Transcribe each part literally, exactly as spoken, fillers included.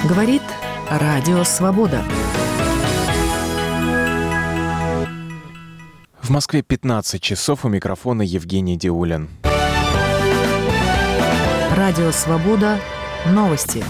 Говорит Радио Свобода. В Москве пятнадцать часов, у микрофона Евгений Диулин. Радио Свобода. Новости.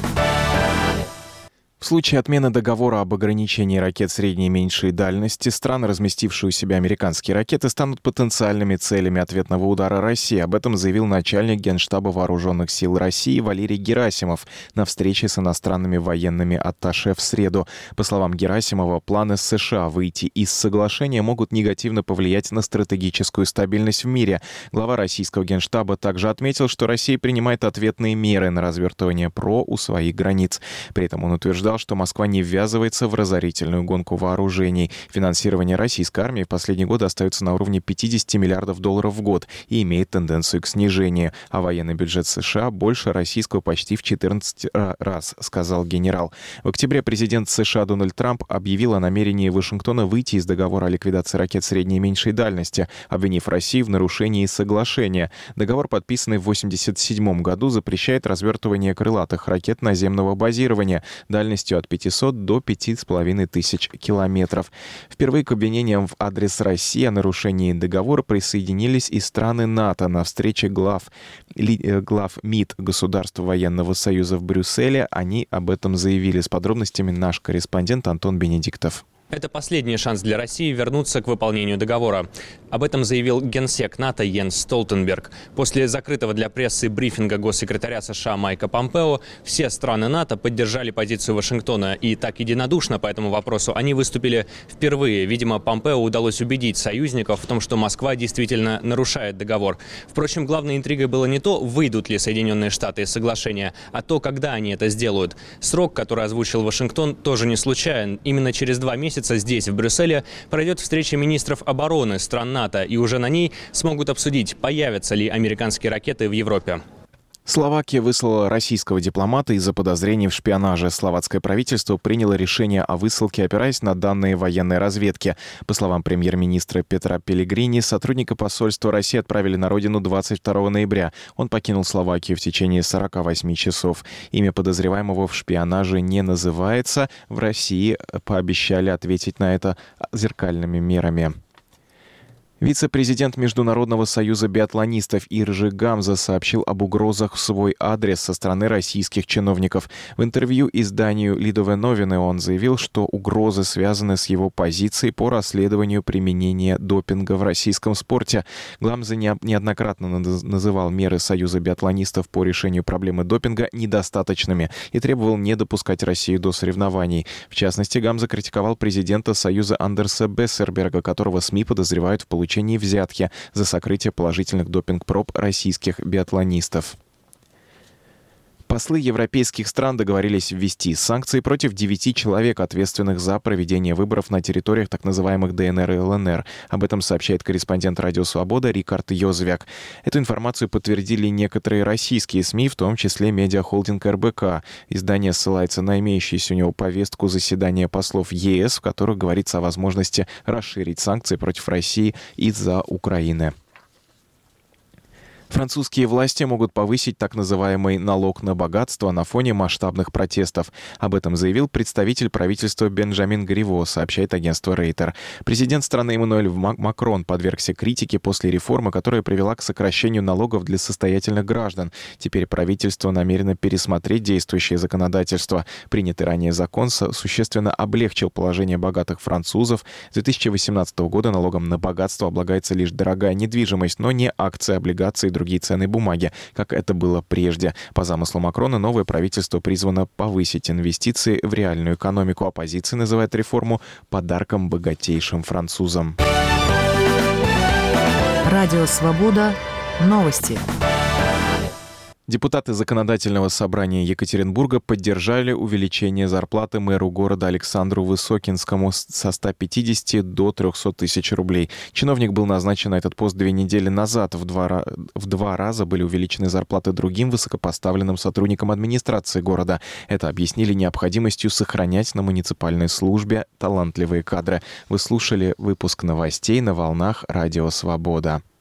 В случае отмены договора об ограничении ракет средней и меньшей дальности, страны, разместившие у себя американские ракеты, станут потенциальными целями ответного удара России. Об этом заявил начальник Генштаба Вооруженных сил России Валерий Герасимов на встрече с иностранными военными атташе в среду. По словам Герасимова, планы США выйти из соглашения могут негативно повлиять на стратегическую стабильность в мире. Глава российского Генштаба также отметил, что Россия принимает ответные меры на развертывание ПРО у своих границ. При этом он утверждал, что Москва не ввязывается в разорительную гонку вооружений. Финансирование российской армии в последние годы остается на уровне пятьдесят миллиардов долларов в год и имеет тенденцию к снижению. А военный бюджет США больше российского почти в четырнадцать раз, сказал генерал. В октябре президент США Дональд Трамп объявил о намерении Вашингтона выйти из договора о ликвидации ракет средней и меньшей дальности, обвинив Россию в нарушении соглашения. Договор, подписанный в восемьдесят седьмом году, запрещает развертывание крылатых ракет наземного базирования дальностью от пятисот до пяти с половиной тысяч километров. Впервые к обвинениям в адрес России о нарушении договора присоединились и страны НАТО. На встрече глав, ли, глав МИД Государств Военного Союза в Брюсселе они об этом заявили. С подробностями наш корреспондент Антон Бенедиктов. Это последний шанс для России вернуться к выполнению договора. Об этом заявил генсек НАТО Йенс Столтенберг. После закрытого для прессы брифинга госсекретаря США Майка Помпео все страны НАТО поддержали позицию Вашингтона. И так единодушно по этому вопросу они выступили впервые. Видимо, Помпео удалось убедить союзников в том, что Москва действительно нарушает договор. Впрочем, главной интригой было не то, выйдут ли Соединенные Штаты из соглашения, а то, когда они это сделают. Срок, который озвучил Вашингтон, тоже не случайен. Именно через два месяца здесь, в Брюсселе, пройдет встреча министров обороны стран НАТО, и уже на ней смогут обсудить, появятся ли американские ракеты в Европе. Словакия выслала российского дипломата из-за подозрений в шпионаже. Словацкое правительство приняло решение о высылке, опираясь на данные военной разведки. По словам премьер-министра Петра Пеллегрини, сотрудника посольства России отправили на родину двадцать второго ноября. Он покинул Словакию в течение сорока восьми часов. Имя подозреваемого в шпионаже не называется. В России пообещали ответить на это зеркальными мерами. Вице-президент Международного союза биатлонистов Иржи Гамза сообщил об угрозах в свой адрес со стороны российских чиновников. В интервью изданию «Лидове новины» он заявил, что угрозы связаны с его позицией по расследованию применения допинга в российском спорте. Гамза неоднократно называл меры Союза биатлонистов по решению проблемы допинга недостаточными и требовал не допускать Россию до соревнований. В частности, Гамза критиковал президента Союза Андерса Бессерберга, которого СМИ подозревают в получении взятки за сокрытие положительных допинг-проб российских биатлонистов. Послы европейских стран договорились ввести санкции против девяти человек, ответственных за проведение выборов на территориях так называемых ДНР и ЛНР. Об этом сообщает корреспондент «Радио Свобода» Рикард Йозвяк. Эту информацию подтвердили некоторые российские СМИ, в том числе медиахолдинг эр бэ ка. Издание ссылается на имеющуюся у него повестку заседания послов е эс, в которых говорится о возможности расширить санкции против России из-за Украины. Французские власти могут повысить так называемый налог на богатство на фоне масштабных протестов. Об этом заявил представитель правительства Бенджамин Гриво, сообщает агентство Рейтер. Президент страны Эммануэль Макрон подвергся критике после реформы, которая привела к сокращению налогов для состоятельных граждан. Теперь правительство намерено пересмотреть действующее законодательство. Принятый ранее закон существенно облегчил положение богатых французов. С две тысячи восемнадцатого года налогом на богатство облагается лишь дорогая недвижимость, но не акции, облигации и другие другие ценные бумаги, как это было прежде. По замыслу Макрона, новое правительство призвано повысить инвестиции в реальную экономику. Оппозиция называет реформу подарком богатейшим французам. Радио Свобода. Новости. Депутаты Законодательного собрания Екатеринбурга поддержали увеличение зарплаты мэру города Александру Высокинскому со ста пятидесяти до трехсот тысяч рублей. Чиновник был назначен на этот пост две недели назад. В два, в два раза были увеличены зарплаты другим высокопоставленным сотрудникам администрации города. Это объяснили необходимостью сохранять на муниципальной службе талантливые кадры. Вы слушали выпуск новостей на волнах Радио Свобода.